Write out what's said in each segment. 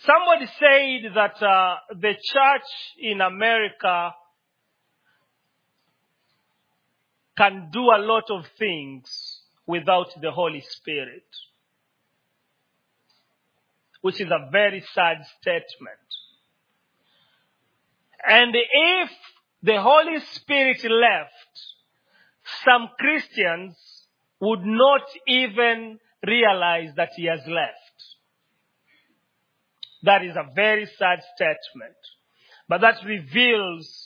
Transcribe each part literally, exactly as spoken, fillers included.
Somebody said that uh, the church in America can do a lot of things without the Holy Spirit, which is a very sad statement. And if the Holy Spirit left, some Christians would not even realize that he has left. That is a very sad statement. But that reveals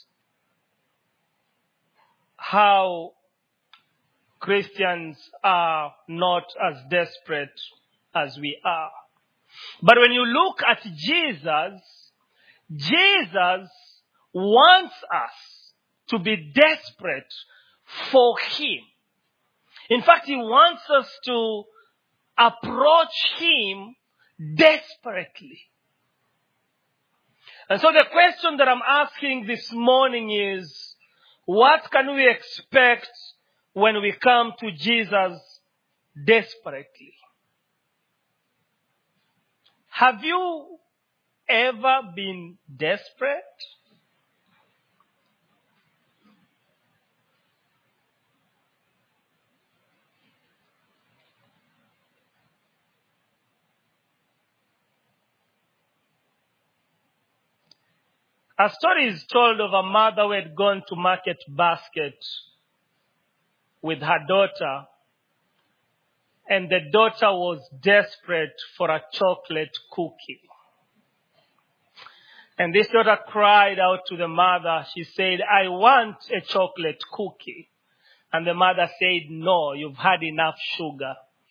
how Christians are not as desperate as we are. But when you look at Jesus, Jesus wants us to be desperate for him. In fact, he wants us to approach him desperately. And so the question that I'm asking this morning is, what can we expect when we come to Jesus desperately? Have you ever been desperate? A story is told of a mother who had gone to Market Basket with her daughter, and the daughter was desperate for a chocolate cookie. And this daughter cried out to the mother. She said, "I want a chocolate cookie." And the mother said, "No, you've had enough sugar."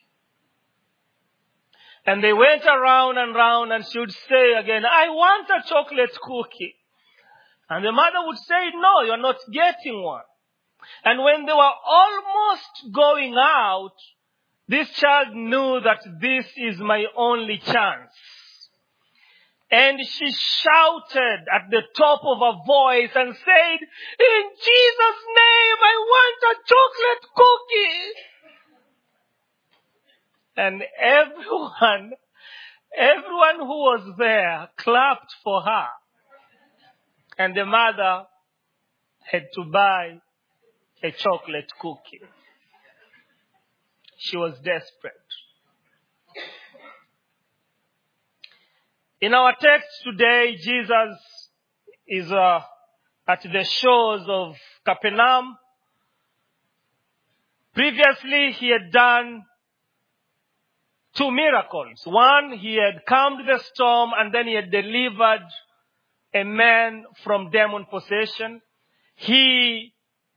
And they went around and round, and she would say again, "I want a chocolate cookie." And the mother would say, "No, you're not getting one." And when they were almost going out, this child knew that this is my only chance. And she shouted at the top of her voice and said, "In Jesus' name, I want a chocolate cookie." And everyone, everyone who was there clapped for her. And the mother had to buy a chocolate cookie. She was desperate. In our text today, Jesus is uh, at the shores of Capernaum. Previously, he had done two miracles. One, he had calmed the storm, and then he had delivered a man from demon possession. He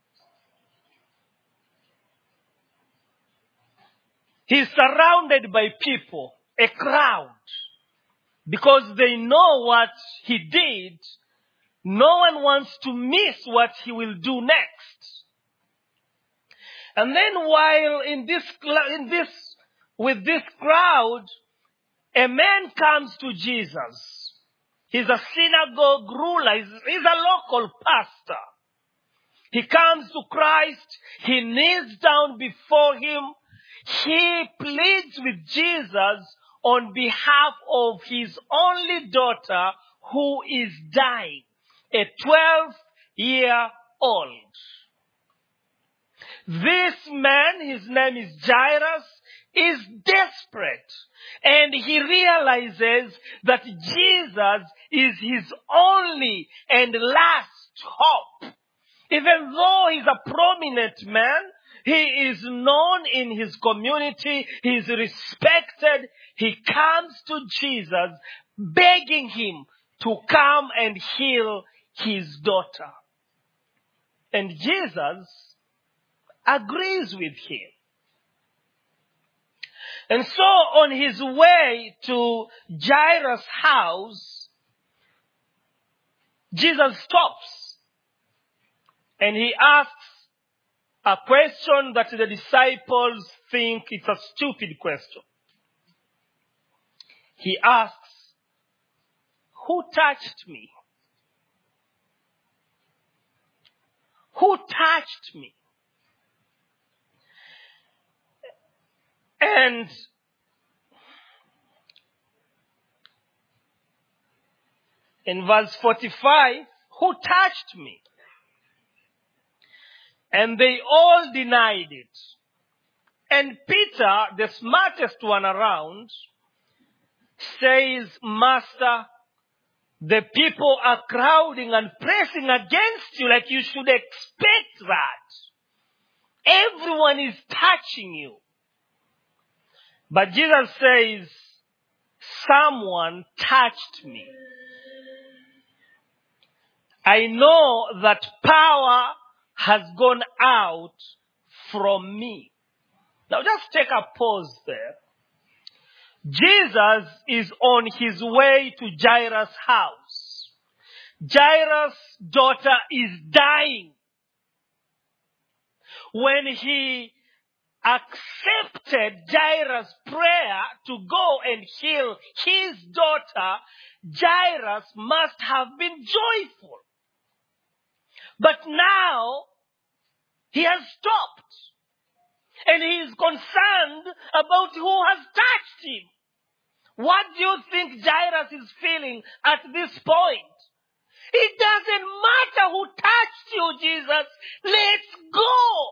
He's surrounded by people, a crowd. Because they know what he did, no one wants to miss what he will do next. And then while in this, in this, with this crowd, a man comes to Jesus. He's a synagogue ruler. He's, he's a local pastor. He comes to Christ. He kneels down before him. He pleads with Jesus on behalf of his only daughter who is dying, a twelve-year-old. This man, his name is Jairus, is desperate. And he realizes that Jesus is his only and last hope. Even though he's a prominent man, he is known in his community, he is respected, he comes to Jesus begging him to come and heal his daughter. And Jesus agrees with him. And so on his way to Jairus' house, Jesus stops and he asks a question that the disciples think it's a stupid question. He asks, "Who touched me? Who touched me?" And In verse forty-five, who touched me? And they all denied it. And Peter, the smartest one around, says, Master, the people are crowding and pressing against you like you should expect that. Everyone is touching you. But Jesus says, someone touched me. I know that power has gone out from me. Now just take a pause there. Jesus is on his way to Jairus' house. Jairus' daughter is dying. When he accepted Jairus' prayer to go and heal his daughter, Jairus must have been joyful. But now, he has stopped. And he is concerned about who has touched him. What do you think Jairus is feeling at this point? It doesn't matter who touched you, Jesus. Let's go.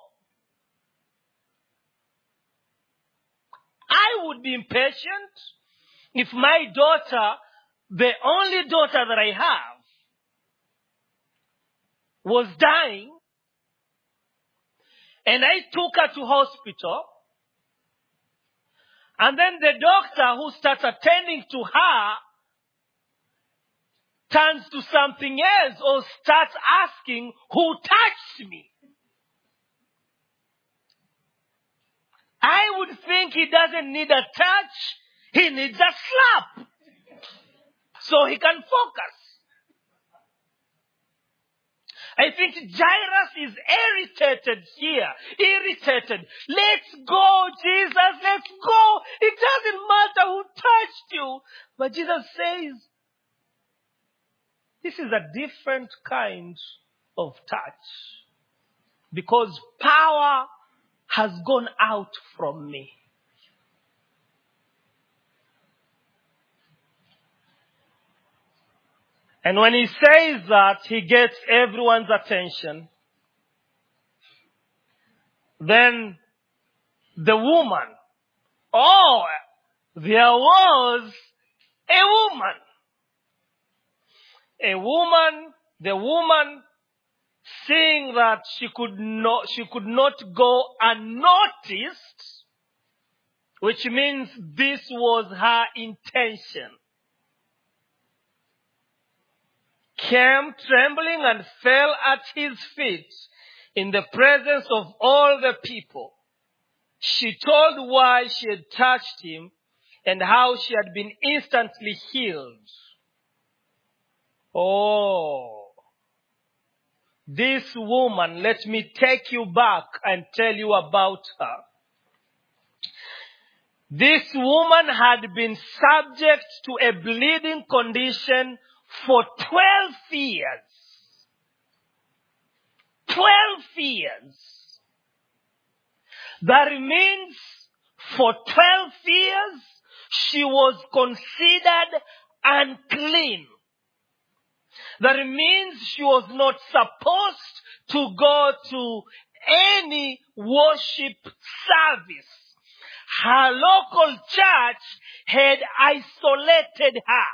I would be impatient if my daughter, the only daughter that I have, was dying, and I took her to hospital, and then the doctor who starts attending to her turns to something else or starts asking, who touched me? I would think he doesn't need a touch, he needs a slap so he can focus. I think Jairus is irritated here. Irritated. Let's go, Jesus. Let's go. It doesn't matter who touched you. But Jesus says, this is a different kind of touch. Because power has gone out from me. And when he says that, he gets everyone's attention. Then the woman, oh, there was a woman. A woman, the woman, seeing that she could not, she could not go unnoticed, which means this was her intention, came trembling and fell at his feet in the presence of all the people. She told why she had touched him and how she had been instantly healed. Oh, this woman, let me take you back and tell you about her. This woman had been subject to a bleeding condition for twelve years. Twelve years. That means for twelve years, she was considered unclean. That means she was not supposed to go to any worship service. Her local church had isolated her.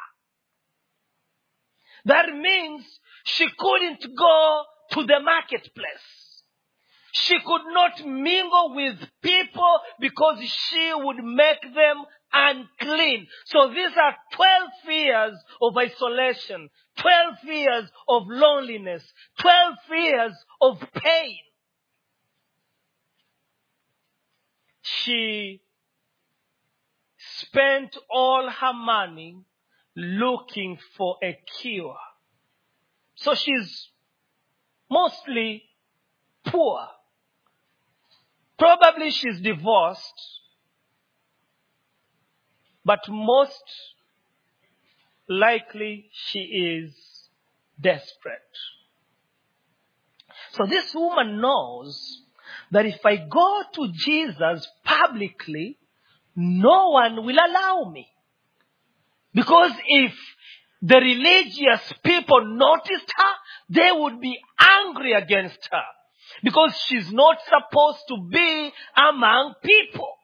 That means she couldn't go to the marketplace. She could not mingle with people because she would make them unclean. So these are twelve years of isolation, twelve years of loneliness, twelve years of pain. She spent all her money looking for a cure. So she's mostly poor. Probably she's divorced, but most likely she is desperate. So this woman knows that if I go to Jesus publicly, no one will allow me. Because if the religious people noticed her, they would be angry against her. Because she's not supposed to be among people.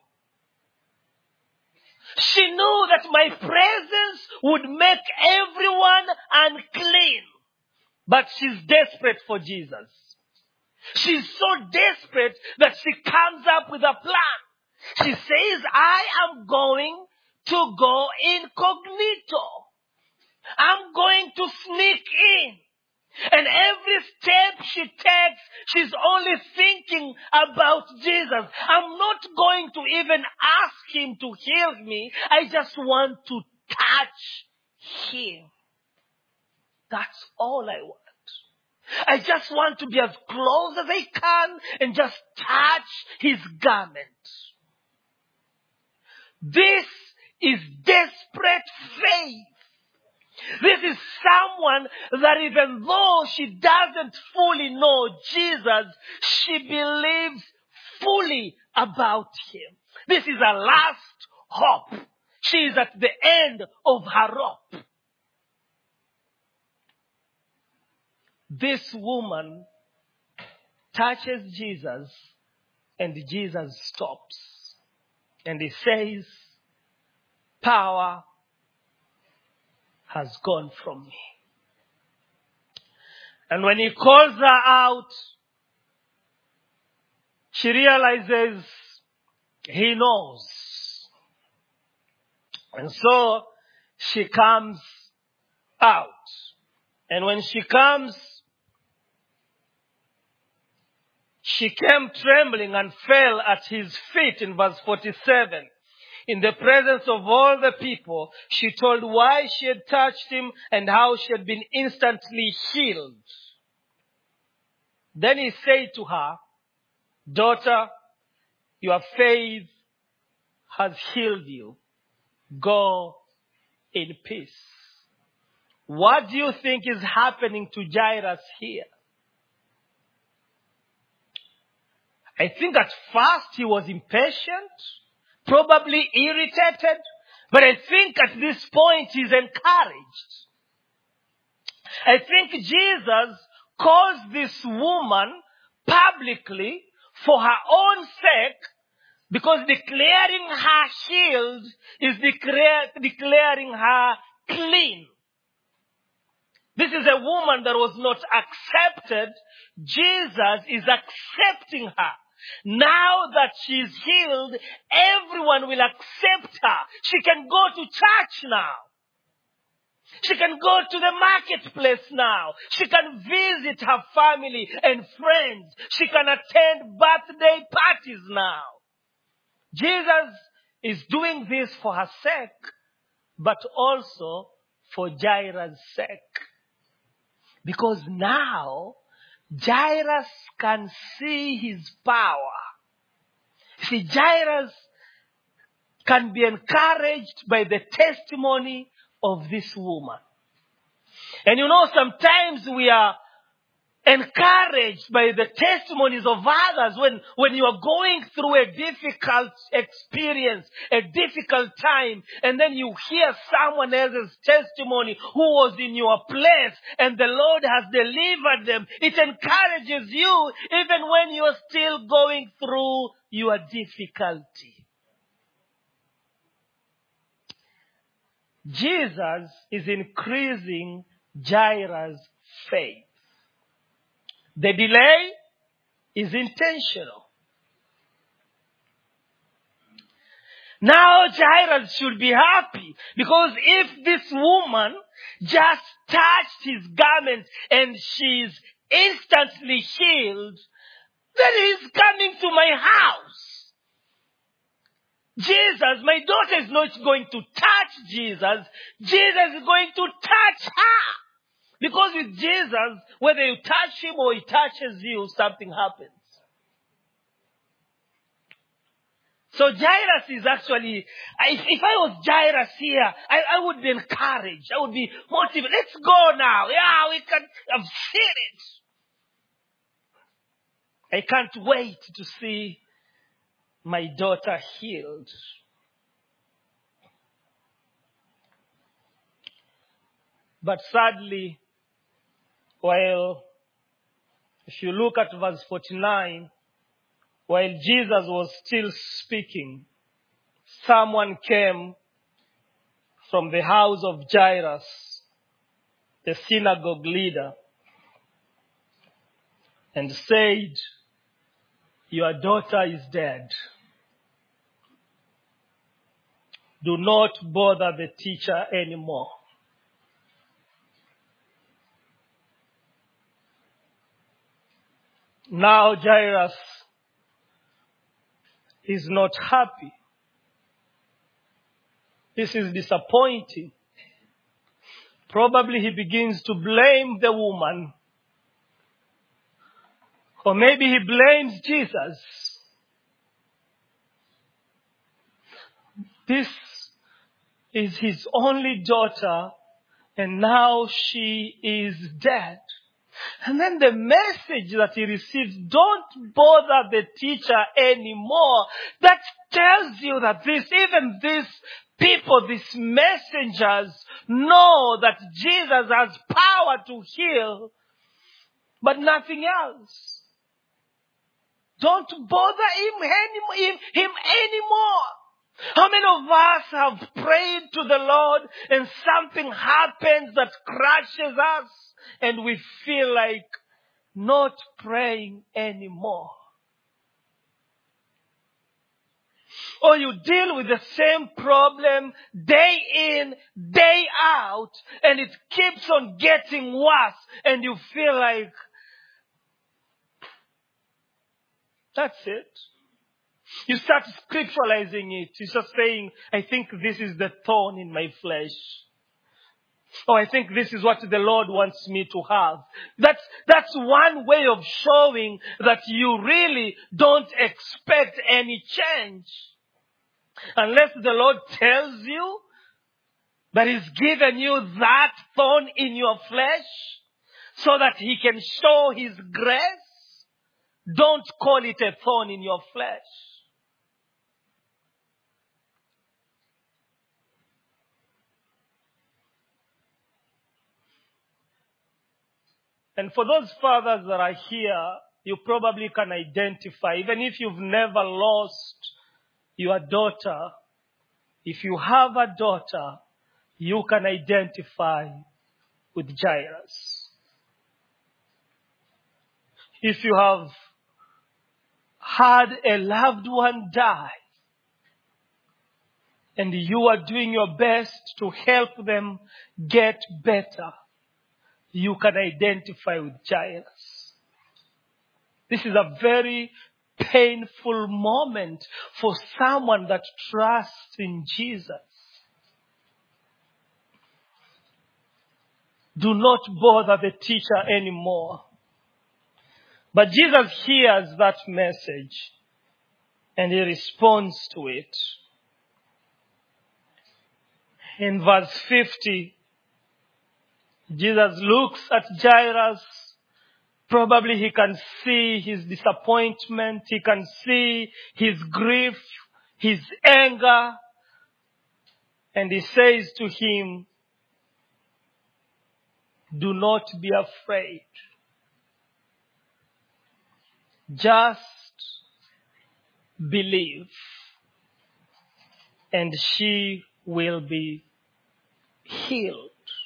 She knew that my presence would make everyone unclean. But she's desperate for Jesus. She's so desperate that she comes up with a plan. She says, I am going to go incognito. I'm going to sneak in. And every step she takes, she's only thinking about Jesus. I'm not going to even ask him to heal me. I just want to touch him. That's all I want. I just want to be as close as I can and just touch his garment. This is desperate faith. This is someone that even though she doesn't fully know Jesus, she believes fully about him. This is her last hope. She is at the end of her rope. This woman touches Jesus and Jesus stops. And he says, power has gone from me. And when he calls her out, she realizes he knows. And so she comes out. And when she comes, she came trembling and fell at his feet in verse forty-seven. In the presence of all the people, she told why she had touched him and how she had been instantly healed. Then he said to her, daughter, your faith has healed you. Go in peace. What do you think is happening to Jairus here? I think at first he was impatient, probably irritated, but I think at this point he's encouraged. I think Jesus calls this woman publicly for her own sake, because declaring her healed is declare, declaring her clean. This is a woman that was not accepted. Jesus is accepting her. Now that she's healed, everyone will accept her. She can go to church now. She can go to the marketplace now. She can visit her family and friends. She can attend birthday parties now. Jesus is doing this for her sake, but also for Jairus' sake. Because now, Jairus can see his power. See, Jairus can be encouraged by the testimony of this woman. And you know, sometimes we are encouraged by the testimonies of others when, when you are going through a difficult experience, a difficult time, and then you hear someone else's testimony who was in your place and the Lord has delivered them. It encourages you even when you are still going through your difficulty. Jesus is increasing Jairus' faith. The delay is intentional. Now Jairus should be happy, because if this woman just touched his garment and she's instantly healed, then he's coming to my house. Jesus, my daughter is not going to touch Jesus. Jesus is going to touch her. Because with Jesus, whether you touch him or he touches you, something happens. So Jairus is actually, if, if I was Jairus here, I, I would be encouraged. I would be motivated. Let's go now. Yeah, we can, I've seen it. I can't wait to see my daughter healed. But sadly, while if you look at verse forty-nine, while Jesus was still speaking, someone came from the house of Jairus, the synagogue leader, and said, "Your daughter is dead. Do not bother the teacher anymore." Now Jairus is not happy. This is disappointing. Probably he begins to blame the woman. Or maybe he blames Jesus. This is his only daughter, and now she is dead. And then the message that he receives, don't bother the teacher anymore. That tells you that this, even these people, these messengers, know that Jesus has power to heal, but nothing else. Don't bother him, any, him, him anymore. How many of us have prayed to the Lord and something happens that crushes us and we feel like not praying anymore? Or you deal with the same problem day in, day out, and it keeps on getting worse, and you feel like, that's it. You start scripturalizing it. You start saying, I think this is the thorn in my flesh. Or I think this is what the Lord wants me to have. That's, that's one way of showing that you really don't expect any change. Unless the Lord tells you that He's given you that thorn in your flesh so that He can show His grace, don't call it a thorn in your flesh. And for those fathers that are here, you probably can identify, even if you've never lost your daughter, if you have a daughter, you can identify with Jairus. If you have had a loved one die, and you are doing your best to help them get better, you can identify with Jairus. This is a very painful moment for someone that trusts in Jesus. Do not bother the teacher anymore. But Jesus hears that message and He responds to it. In verse fifty, Jesus looks at Jairus. Probably he can see his disappointment. He can see his grief, his anger. And He says to him, do not be afraid. Just believe, and she will be healed.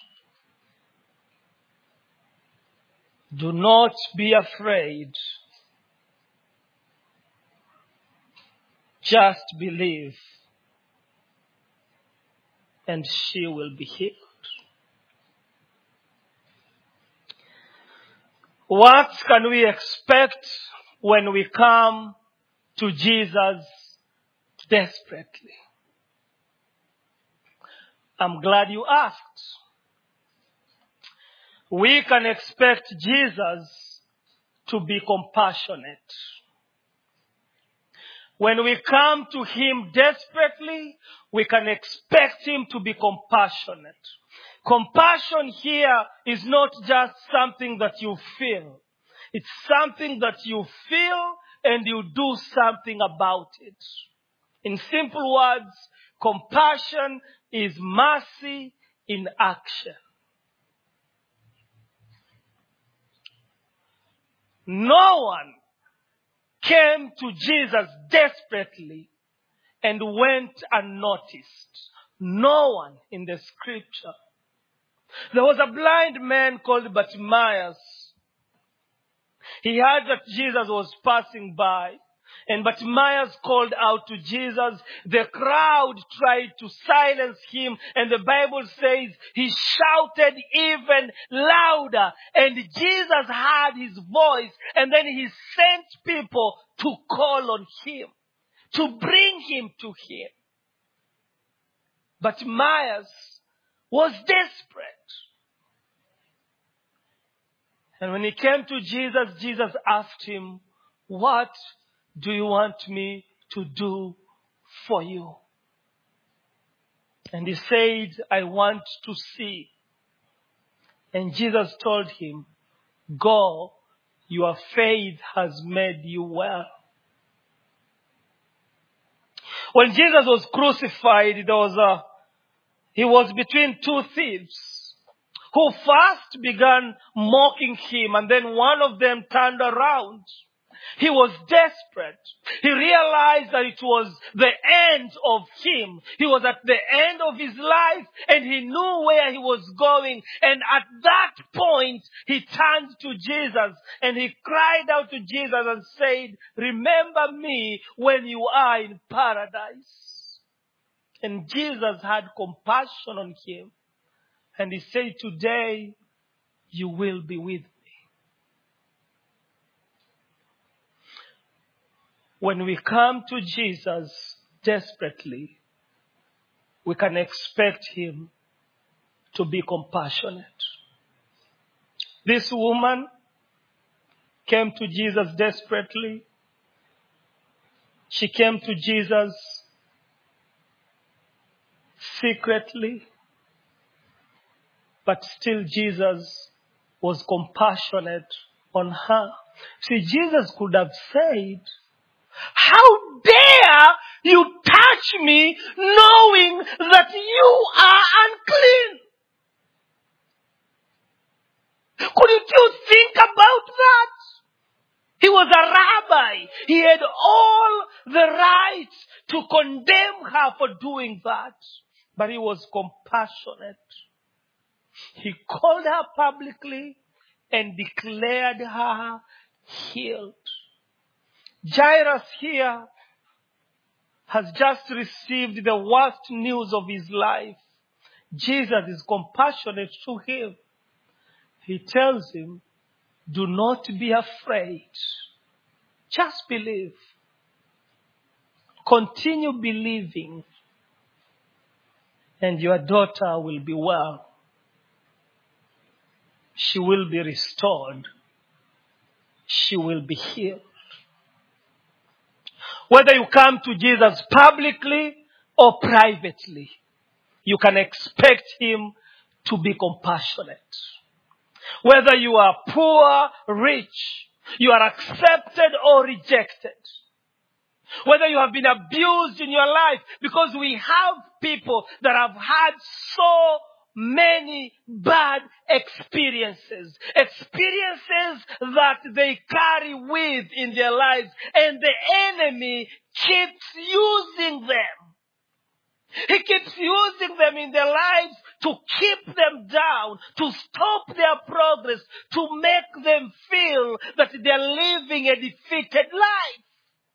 Do not be afraid. Just believe, and she will be healed. What can we expect when we come to Jesus desperately? I'm glad you asked. We can expect Jesus to be compassionate. When we come to Him desperately, we can expect Him to be compassionate. Compassion here is not just something that you feel. It's something that you feel and you do something about it. In simple words, compassion is mercy in action. No one came to Jesus desperately and went unnoticed. No one in the scripture. There was a blind man called Bartimaeus. He heard that Jesus was passing by. And Bartimaeus called out to Jesus. The crowd tried to silence him. And the Bible says he shouted even louder. And Jesus heard his voice. And then he sent people to call on him, to bring him to him. Bartimaeus was desperate. And when he came to Jesus, Jesus asked him, "What do you want me to do for you?" And he said, "I want to see." And Jesus told him, "Go, your faith has made you well." When Jesus was crucified, there was a, he was between two thieves who first began mocking him, and then one of them turned around. He was desperate. He realized that it was the end of him. He was at the end of his life, and he knew where he was going. And at that point, he turned to Jesus and he cried out to Jesus and said, "Remember me when you are in paradise." And Jesus had compassion on him. And he said, "Today you will be with me." When we come to Jesus desperately, we can expect him to be compassionate. This woman came to Jesus desperately. She came to Jesus secretly. But still Jesus was compassionate on her. See, Jesus could have said, "How dare you touch me knowing that you are unclean?" Couldn't you think about that? He was a rabbi. He had all the right to condemn her for doing that. But he was compassionate. He called her publicly and declared her healed. Jairus here has just received the worst news of his life. Jesus is compassionate to him. He tells him, "Do not be afraid. Just believe. Continue believing, and your daughter will be well. She will be restored. She will be healed." Whether you come to Jesus publicly or privately, you can expect him to be compassionate. Whether you are poor, rich, you are accepted or rejected. Whether you have been abused in your life, because we have people that have had so many bad experiences. Experiences that they carry with in their lives. And the enemy keeps using them. He keeps using them in their lives to keep them down, to stop their progress, to make them feel that they're living a defeated life.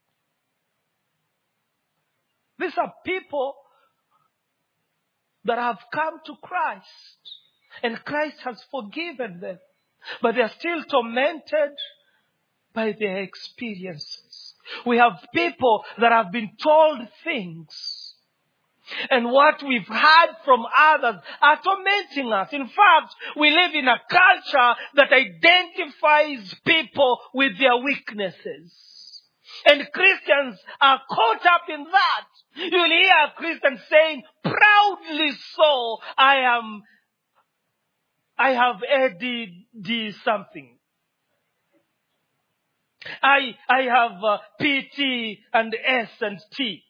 These are people that have come to Christ, and Christ has forgiven them, but they are still tormented by their experiences. We have people that have been told things, and what we've heard from others are tormenting us. In fact, we live in a culture that identifies people with their weaknesses. And Christians are caught up in that. You'll hear a Christian saying, proudly so, I am, I have A D D something. I, I have uh, P T and S and T.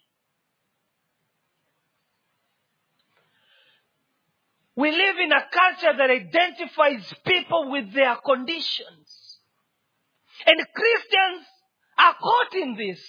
We live in a culture that identifies people with their conditions. And Christians are caught in this.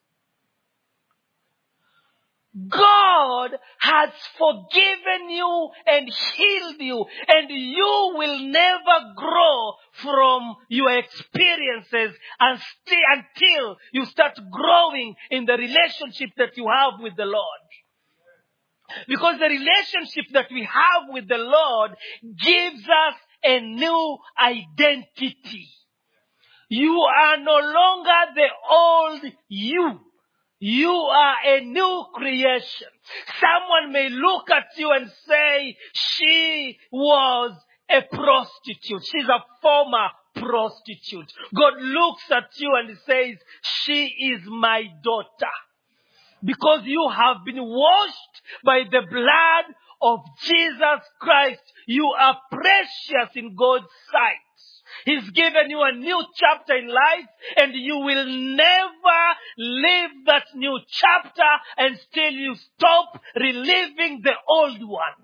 God has forgiven you and healed you, and you will never grow from your experiences until you start growing in the relationship that you have with the Lord. Because the relationship that we have with the Lord gives us a new identity. You are no longer the old you. You are a new creation. Someone may look at you and say, she was a prostitute. She's a former prostitute. God looks at you and says, she is my daughter. Because you have been washed by the blood of Jesus Christ, you are precious in God's sight. He's given you a new chapter in life, and you will never live that new chapter until you stop reliving the old one.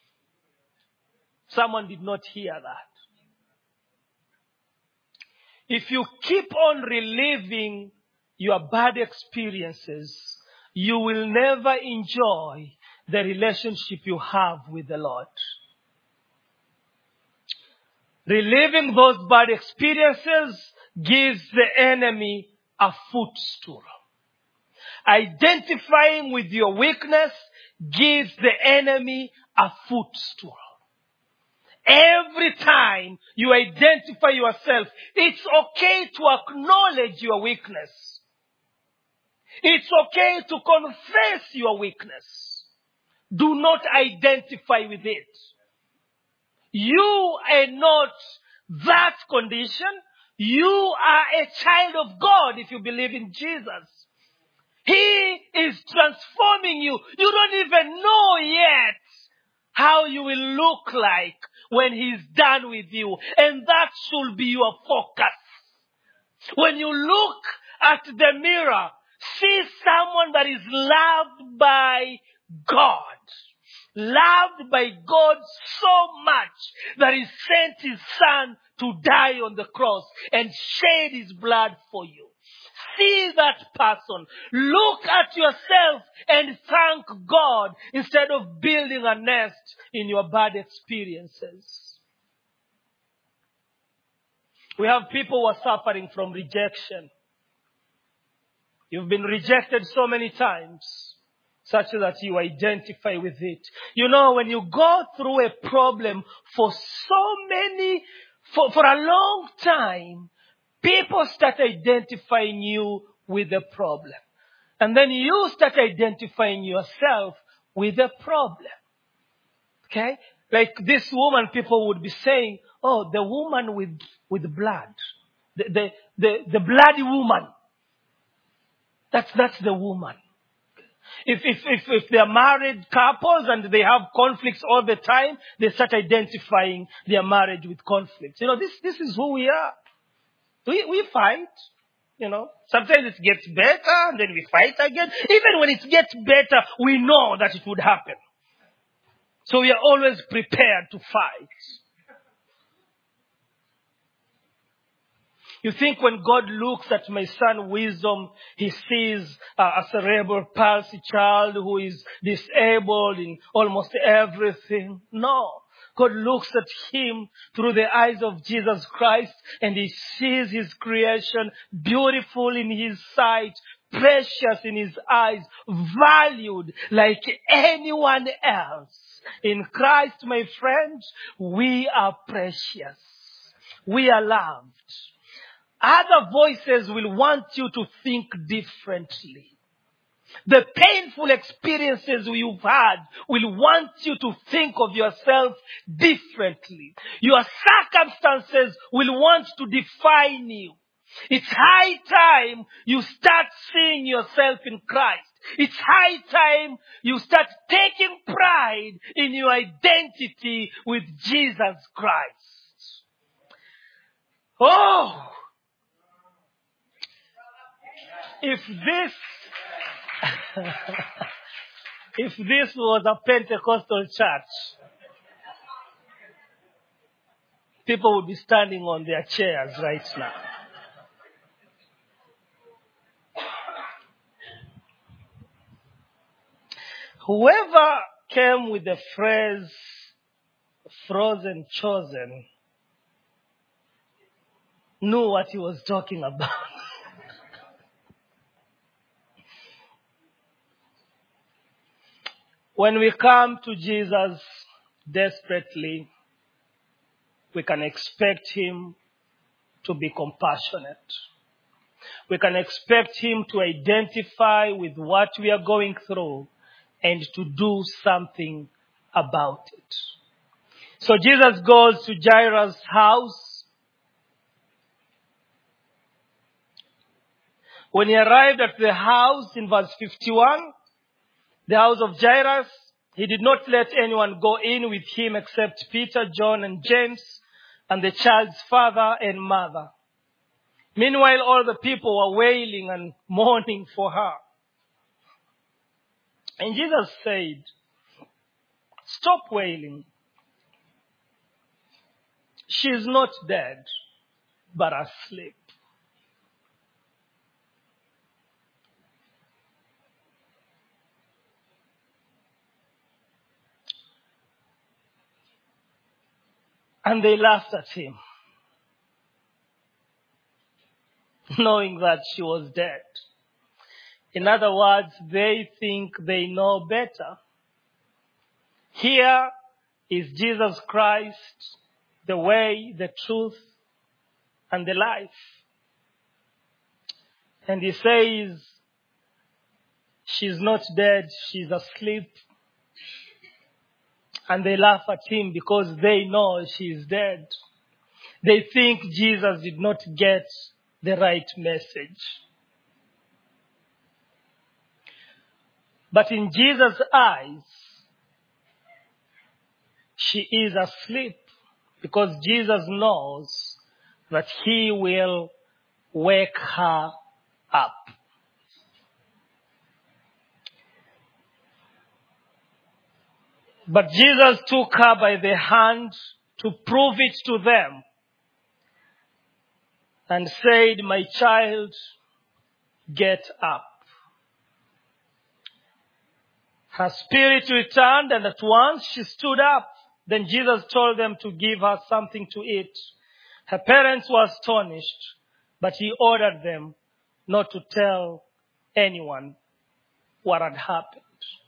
Someone did not hear that. If you keep on reliving your bad experiences, you will never enjoy the relationship you have with the Lord. Reliving those bad experiences gives the enemy a footstool. Identifying with your weakness gives the enemy a footstool. Every time you identify yourself, it's okay to acknowledge your weakness. It's okay to confess your weakness. Do not identify with it. You are not that condition. You are a child of God if you believe in Jesus. He is transforming you. You don't even know yet how you will look like when He's done with you. And that should be your focus. When you look at the mirror, see someone that is loved by God. Loved by God so much that He sent His Son to die on the cross and shed His blood for you. See that person. Look at yourself and thank God instead of building a nest in your bad experiences. We have people who are suffering from rejection. You've been rejected so many times, such that you identify with it. You know, when you go through a problem for so many, for, for a long time, people start identifying you with the problem. And then you start identifying yourself with the problem. Okay? Like this woman, people would be saying, oh, the woman with, with blood. The, the, the, the bloody woman. That's, that's the woman. If, if, if, if they're married couples and they have conflicts all the time, they start identifying their marriage with conflicts. You know, this, this is who we are. We, we fight, you know. Sometimes it gets better and then we fight again. Even when it gets better, we know that it would happen. So we are always prepared to fight. You think when God looks at my son Wisdom, He sees uh, a cerebral palsy child who is disabled in almost everything? No. God looks at him through the eyes of Jesus Christ and He sees his creation beautiful in His sight, precious in His eyes, valued like anyone else. In Christ, my friends, we are precious. We are loved. Other voices will want you to think differently. The painful experiences you've had will want you to think of yourself differently. Your circumstances will want to define you. It's high time you start seeing yourself in Christ. It's high time you start taking pride in your identity with Jesus Christ. Oh! If this, if this was a Pentecostal church, people would be standing on their chairs right now. Whoever came with the phrase frozen chosen knew what he was talking about. When we come to Jesus desperately, we can expect him to be compassionate. We can expect him to identify with what we are going through and to do something about it. So Jesus goes to Jairus' house. When he arrived at the house in verse fifty-one, the house of Jairus, he did not let anyone go in with him except Peter, John, and James, and the child's father and mother. Meanwhile, all the people were wailing and mourning for her. And Jesus said, "Stop wailing. She is not dead, but asleep." And they laughed at him, knowing that she was dead. In other words, they think they know better. Here is Jesus Christ, the way, the truth, and the life. And he says, she's not dead, she's asleep. And they laugh at him because they know she's dead. They think Jesus did not get the right message. But in Jesus' eyes, she is asleep because Jesus knows that he will wake her up. But Jesus took her by the hand to prove it to them and said, "My child, get up." Her spirit returned, and at once she stood up. Then Jesus told them to give her something to eat. Her parents were astonished, but he ordered them not to tell anyone what had happened.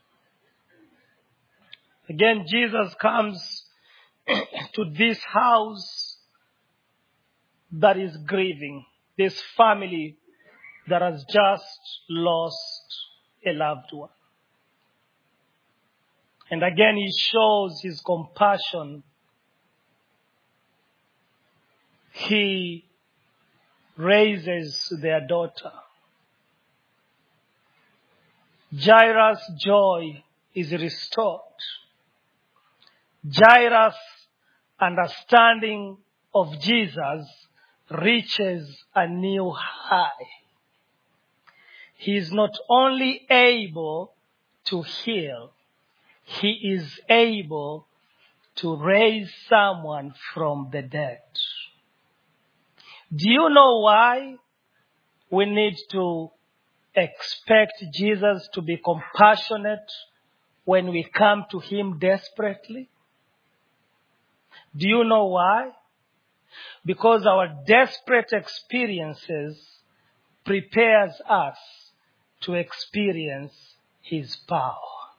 Again, Jesus comes to this house that is grieving, this family that has just lost a loved one. And again, he shows his compassion. He raises their daughter. Jairus' joy is restored. Jairus' understanding of Jesus reaches a new high. He is not only able to heal, he is able to raise someone from the dead. Do you know why we need to expect Jesus to be compassionate when we come to him desperately? Do you know why? Because our desperate experiences prepares us to experience his power.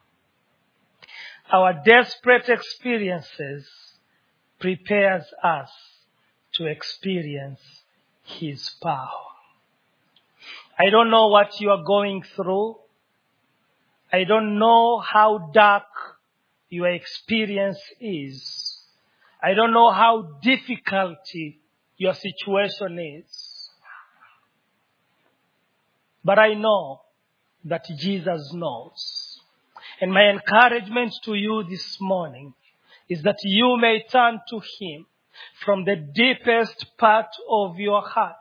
Our desperate experiences prepares us to experience his power. I don't know what you are going through. I don't know how dark your experience is. I don't know how difficult your situation is. But I know that Jesus knows. And my encouragement to you this morning is that you may turn to him from the deepest part of your heart.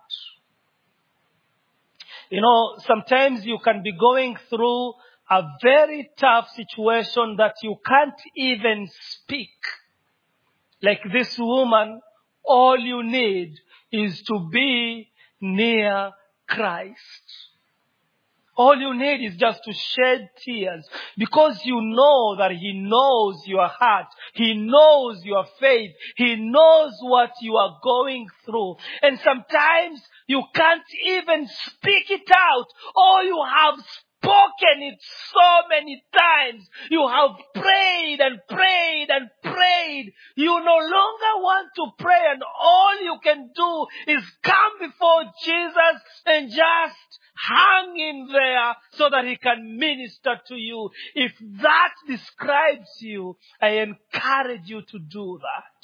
You know, sometimes you can be going through a very tough situation that you can't even speak. Like this woman, all you need is to be near Christ. All you need is just to shed tears because you know that He knows your heart. He knows your faith. He knows what you are going through. And sometimes you can't even speak it out. Or you have spoken it so many times. You have prayed and prayed and prayed. You no longer want to pray, and all you can do is come before Jesus and just hang in there so that He can minister to you. If that describes you, I encourage you to do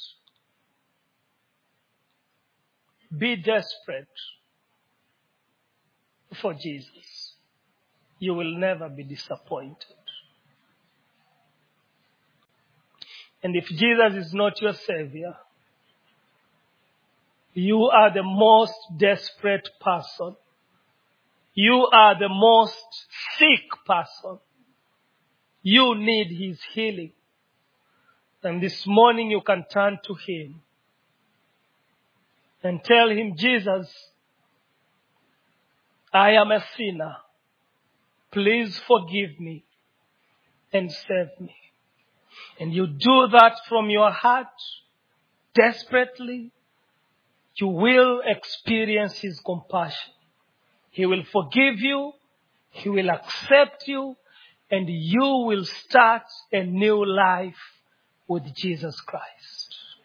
that. Be desperate for Jesus. You will never be disappointed. And if Jesus is not your Savior, you are the most desperate person. You are the most sick person. You need His healing. And this morning you can turn to Him and tell Him, Jesus, I am a sinner. Please forgive me and save me. And you do that from your heart, desperately, you will experience His compassion. He will forgive you, He will accept you, and you will start a new life with Jesus Christ.